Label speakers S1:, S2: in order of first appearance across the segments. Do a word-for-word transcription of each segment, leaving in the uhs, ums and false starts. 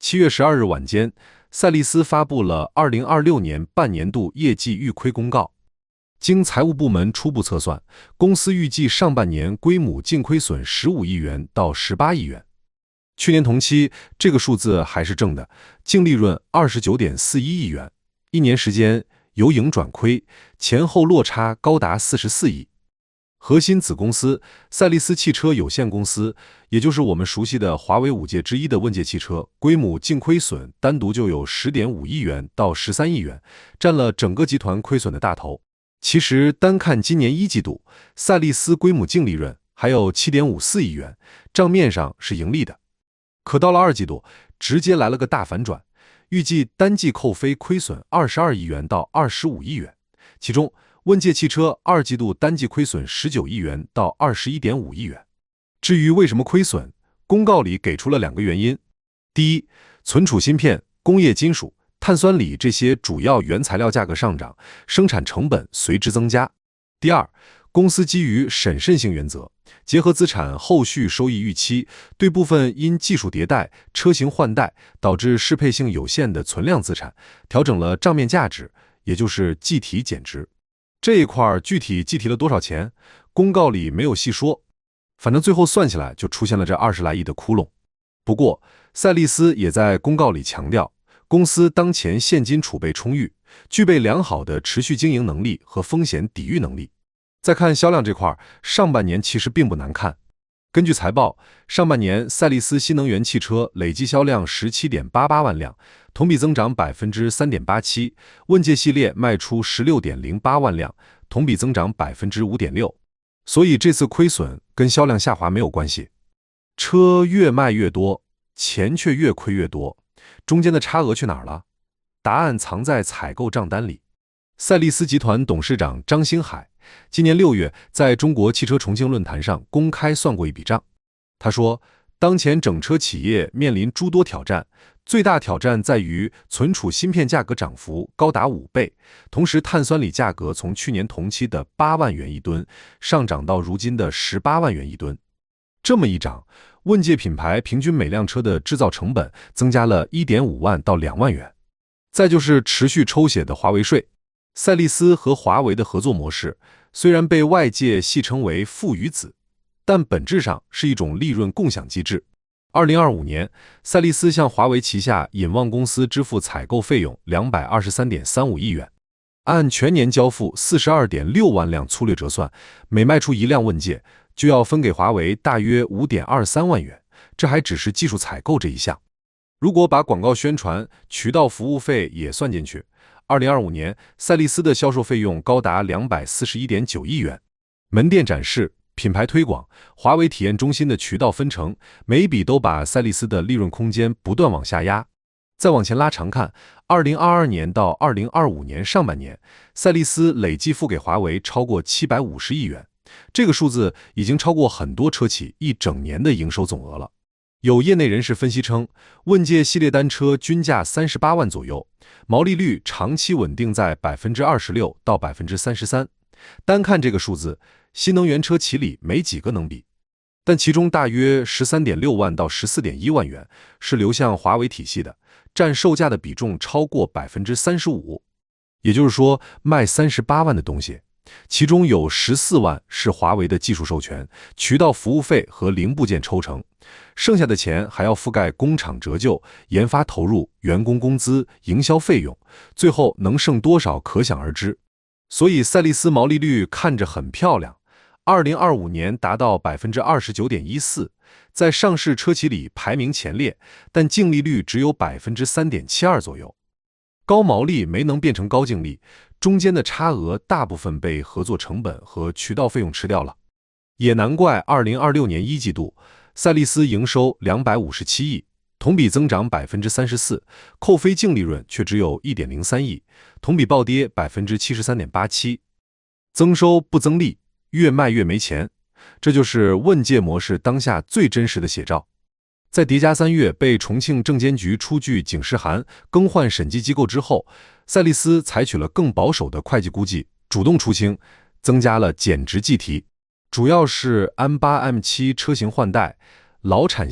S1: 七月十二日晚间，赛力斯发布了二零二六年半年度业绩预亏公告。经财务部门初步测算，公司预计上半年归母净亏损十五亿元到十八亿元。去年同期这个数字还是正的，净利润 二十九点四一亿元，一年时间由盈转亏，前后落差高达四十四亿。核心子公司赛力斯汽车有限公司，也就是我们熟悉的华为五界之一的问界汽车，归母净亏损单独就有 十点五亿元到十三亿元，占了整个集团亏损的大头。其实单看今年一季度，赛力斯归母净利润还有 七点五四亿元，账面上是盈利的。可到了二季度，直接来了个大反转，预计单季扣非亏损二十二亿元到二十五亿元，其中问界汽车二季度单季亏损十九亿元到 二十一点五亿元。至于为什么亏损，公告里给出了两个原因。第一，存储芯片、工业金属、碳酸锂这些主要原材料价格上涨，生产成本随之增加。第二，公司基于审慎性原则，结合资产后续收益预期，对部分因技术迭代、车型换代导致适配性有限的存量资产调整了账面价值，也就是计提减值。这一块具体计提了多少钱，公告里没有细说，反正最后算起来就出现了这二十来亿的窟窿。不过赛力斯也在公告里强调，公司当前现金储备充裕，具备良好的持续经营能力和风险抵御能力。再看销量这块，上半年其实并不难看。根据财报，上半年赛力斯新能源汽车累计销量 十七点八八万辆，同比增长 百分之三点八七， 问界系列卖出 十六点零八万辆，同比增长 百分之五点六。 所以这次亏损跟销量下滑没有关系，车越卖越多，钱却越亏越多，中间的差额去哪儿了？答案藏在采购账单里。赛力斯集团董事长张星海今年六月在中国汽车重庆论坛上公开算过一笔账。他说，当前整车企业面临诸多挑战，最大挑战在于存储芯片价格涨幅高达五倍，同时碳酸锂价格从去年同期的八万元一吨上涨到如今的十八万元一吨。这么一涨，问界品牌平均每辆车的制造成本增加了 一点五万到两万元。再就是持续抽血的华为税。赛力斯和华为的合作模式虽然被外界戏称为父与子，但本质上是一种利润共享机制。二零二五年，赛力斯向华为旗下引望公司支付采购费用 两百二十三点三五亿元，按全年交付 四十二点六万辆粗略折算，每卖出一辆问界就要分给华为大约 五点二三万元，这还只是技术采购这一项。如果把广告宣传、渠道服务费也算进去，二零二五年赛力斯的销售费用高达 两百四十一点九亿元，门店展示、品牌推广、华为体验中心的渠道分成，每一笔都把赛力斯的利润空间不断往下压。再往前拉长看，二零二二年到二零二五年上半年，赛力斯累计付给华为超过七百五十亿元，这个数字已经超过很多车企一整年的营收总额了。有业内人士分析称，问界系列单车均价三十八万左右，毛利率长期稳定在 百分之二十六 到 百分之三十三。 单看这个数字，新能源车企里没几个能比，但其中大约 十三点六万到 十四点一万元是流向华为体系的，占售价的比重超过 百分之三十五。 也就是说，卖三十八万的东西，其中有十四万是华为的技术授权、渠道服务费和零部件抽成，剩下的钱还要覆盖工厂折旧、研发投入、员工工资、营销费用，最后能剩多少可想而知。所以赛力斯毛利率看着很漂亮，二零二五年达到 百分之二十九点一四， 在上市车企里排名前列，但净利率只有 百分之三点七二 左右。高毛利没能变成高净利，中间的差额大部分被合作成本和渠道费用吃掉了。也难怪二零二六年一季度赛力斯营收两百五十七亿，同比增长 百分之三十四， 扣非净利润却只有 一点零三亿，同比暴跌 百分之七十三点八七。 增收不增利，越卖越没钱，这就是问界模式当下最真实的写照。在叠加三月被重庆证监局出具警示函更换审计机构之后，赛力斯采取了更保守的会计估计，主动出清，增加了减值计提，主要是 M 八 M 七 车型换代、老产线、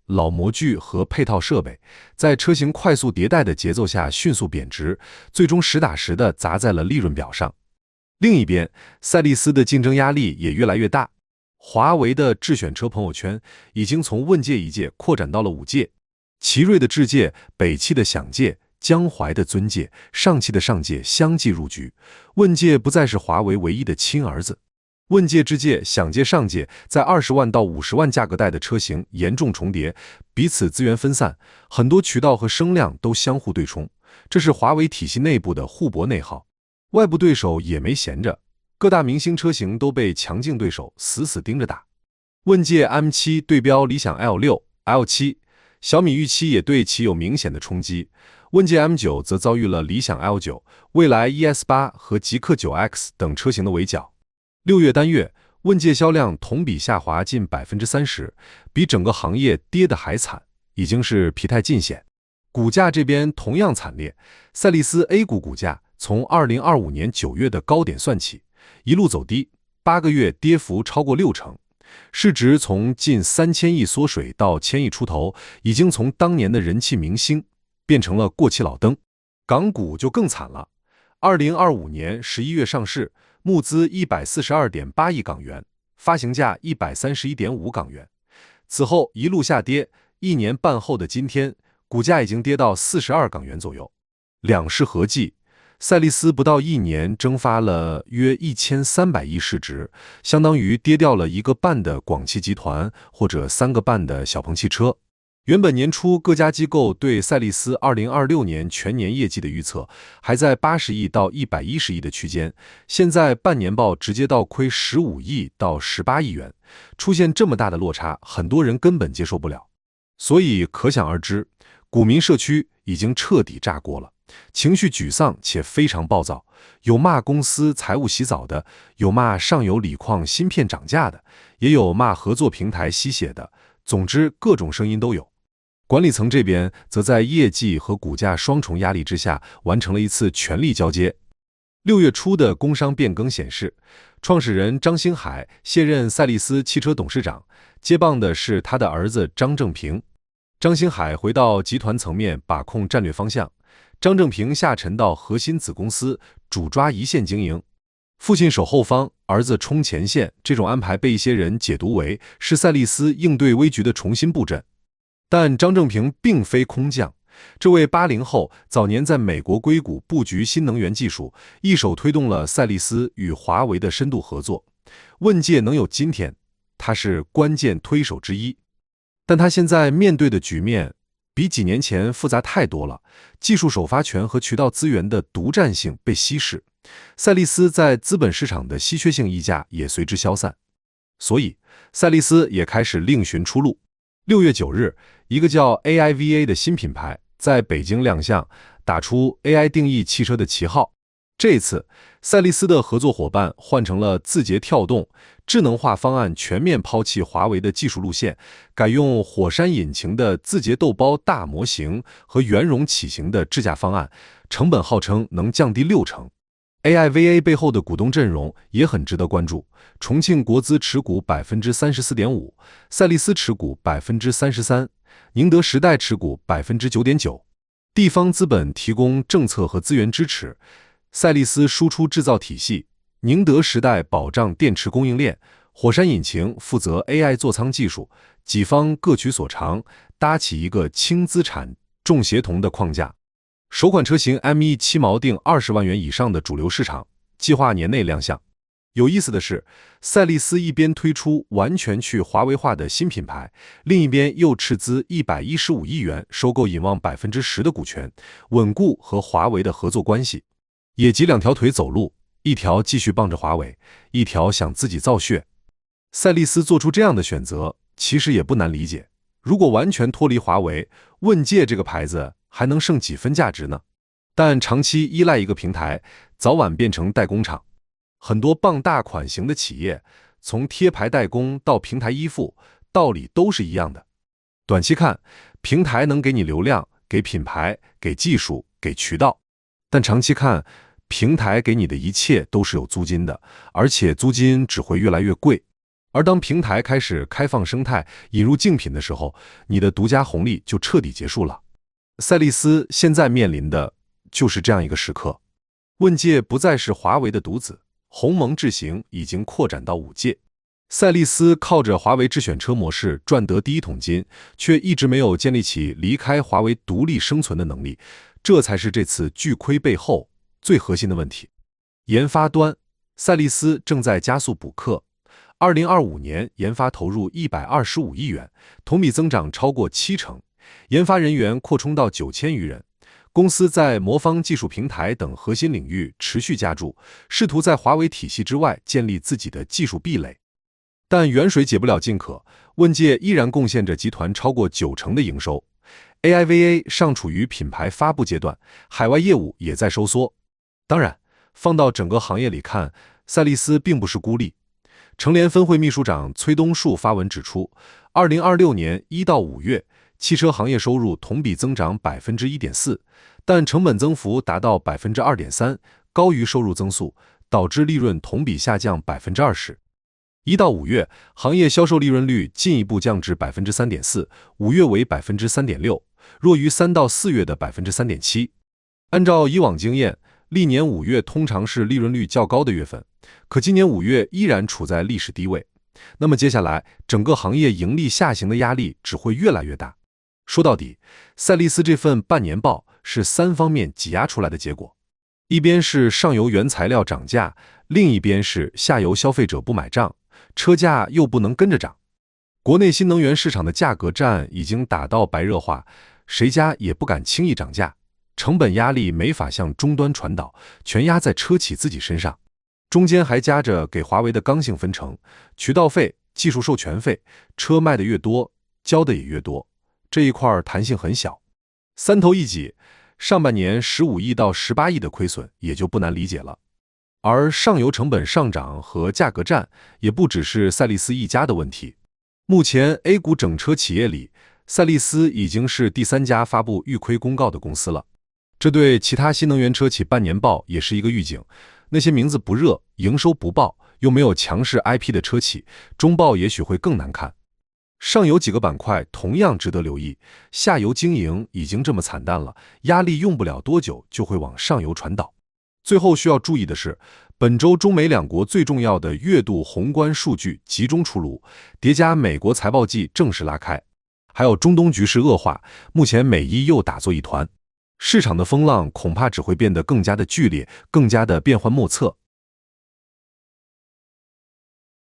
S1: 老模具和配套设备，在车型快速迭代的节奏下迅速贬值，最终实打实地砸在了利润表上。另一边，赛力斯的竞争压力也越来越大。华为的智选车朋友圈已经从问界一界扩展到了五界，奇瑞的智界、北汽的享界、江淮的尊界、上汽的上界相继入局，问界不再是华为唯一的亲儿子。问界、智界、享界、上界在二十万到五十万价格带的车型严重重叠，彼此资源分散，很多渠道和声量都相互对冲，这是华为体系内部的互搏内耗。外部对手也没闲着，各大明星车型都被强劲对手死死盯着打。问界 M 七 对标理想 L 六、L 七， 小米 御七也对其有明显的冲击。问界 M 九 则遭遇了理想 L 九、蔚来 E S 八 和极氪 九 X 等车型的围剿。六月单月，问界销量同比下滑近 百分之三十， 比整个行业跌得还惨，已经是疲态尽显。股价这边同样惨烈，赛力斯 A 股股价从二零二五年九月的高点算起，一路走低，八个月跌幅超过六成，市值从近三千亿缩水到千亿出头，已经从当年的人气明星变成了过气老登。港股就更惨了，二零二五年十一月上市，募资 一百四十二点八亿港元，发行价 一百三十一点五港元。此后一路下跌，一年半后的今天，股价已经跌到四十二港元左右。两市合计，赛力斯不到一年蒸发了约一千三百亿市值，相当于跌掉了一个半的广汽集团或者三个半的小鹏汽车。原本年初各家机构对赛力斯二零二六年全年业绩的预测还在八十亿到一百一十亿的区间，现在半年报直接倒亏十五亿到十八亿元，出现这么大的落差，很多人根本接受不了。所以可想而知，股民社区已经彻底炸锅了，情绪沮丧且非常暴躁，有骂公司财务洗澡的，有骂上游锂矿芯片涨价的，也有骂合作平台吸血的，总之各种声音都有。管理层这边则在业绩和股价双重压力之下完成了一次权力交接。六月初的工商变更显示，创始人张星海卸任赛力斯汽车董事长，接棒的是他的儿子张正平。张星海回到集团层面把控战略方向，张正平下沉到核心子公司，主抓一线经营。父亲守后方，儿子冲前线，这种安排被一些人解读为是赛力斯应对危局的重新布阵。但张正平并非空降，这位八零后早年在美国硅谷布局新能源技术，一手推动了赛力斯与华为的深度合作。问界能有今天，他是关键推手之一。但他现在面对的局面比几年前复杂太多了，技术首发权和渠道资源的独占性被稀释，赛力斯在资本市场的稀缺性溢价也随之消散。所以赛力斯也开始另寻出路。六月九日，一个叫 A I V A 的新品牌在北京亮相，打出 A I 定义汽车的旗号。这次赛力斯的合作伙伴换成了字节跳动，智能化方案全面抛弃华为的技术路线，改用火山引擎的字节豆包大模型和圆融启型的智驾方案，成本号称能降低六成。A I V A 背后的股东阵容也很值得关注，重庆国资持股 百分之三十四点五， 赛力斯持股 百分之三十三， 宁德时代持股 百分之九点九。 地方资本提供政策和资源支持，赛力斯输出制造体系，宁德时代保障电池供应链，火山引擎负责 A I 座舱技术，几方各取所长，搭起一个轻资产重协同的框架。首款车型 M 一 七锚定二十万元以上的主流市场，计划年内亮相。有意思的是，赛力斯一边推出完全去华为化的新品牌，另一边又斥资一百一十五亿元收购引望 百分之十 的股权，稳固和华为的合作关系。也挤两条腿走路，一条继续傍着华为，一条想自己造血。赛力斯做出这样的选择，其实也不难理解。如果完全脱离华为，问界这个牌子还能剩几分价值呢？但长期依赖一个平台，早晚变成代工厂。很多傍大款型的企业，从贴牌代工到平台依附，道理都是一样的。短期看，平台能给你流量，给品牌，给技术，给渠道；但长期看，平台给你的一切都是有租金的，而且租金只会越来越贵。 而当平台开始开放生态，引入竞品的时候，你的独家红利就彻底结束了。赛力斯现在面临的就是这样一个时刻。问界不再是华为的独子，鸿蒙智行已经扩展到五界。赛力斯靠着华为智选车模式赚得第一桶金，却一直没有建立起离开华为独立生存的能力，这才是这次巨亏背后最核心的问题。研发端，赛力斯正在加速补课。二零二五年研发投入一百二十五亿元，同比增长超过七成，研发人员扩充到九千余人。公司在魔方技术平台等核心领域持续加注，试图在华为体系之外建立自己的技术壁垒。但远水解不了近渴，问界依然贡献着集团超过九成的营收。A I V A 尚处于品牌发布阶段，海外业务也在收缩。当然，放到整个行业里看，赛力斯并不是孤立。成联分会秘书长崔东树发文指出，二零二六年一到五月，汽车行业收入同比增长 百分之一点四， 但成本增幅达到 百分之二点三， 高于收入增速，导致利润同比下降 百分之二十。一到五月，行业销售利润率进一步降至 百分之三点四， 五月为 百分之三点六， 弱于三到四月的 百分之三点七。 按照以往经验，历年五月通常是利润率较高的月份，可今年五月依然处在历史低位。那么接下来整个行业盈利下行的压力只会越来越大。说到底，赛力斯这份半年报是三方面挤压出来的结果，一边是上游原材料涨价，另一边是下游消费者不买账，车价又不能跟着涨。国内新能源市场的价格战已经打到白热化，谁家也不敢轻易涨价，成本压力没法向终端传导，全压在车企自己身上。中间还夹着给华为的刚性分成，渠道费、技术授权费，车卖的越多，交的也越多，这一块弹性很小。三头一挤，上半年十五亿到十八亿的亏损也就不难理解了。而上游成本上涨和价格战也不只是赛力斯一家的问题。目前 A 股整车企业里，赛力斯已经是第三家发布预亏公告的公司了。这对其他新能源车企半年报也是一个预警，那些名字不热、营收不爆又没有强势 I P 的车企，中报也许会更难看。上游几个板块同样值得留意，下游经营已经这么惨淡了，压力用不了多久就会往上游传导。最后需要注意的是，本周中美两国最重要的月度宏观数据集中出炉，叠加美国财报季正式拉开，还有中东局势恶化，目前美伊又打作一团，市场的风浪恐怕只会变得更加的剧烈，更加的变幻莫测。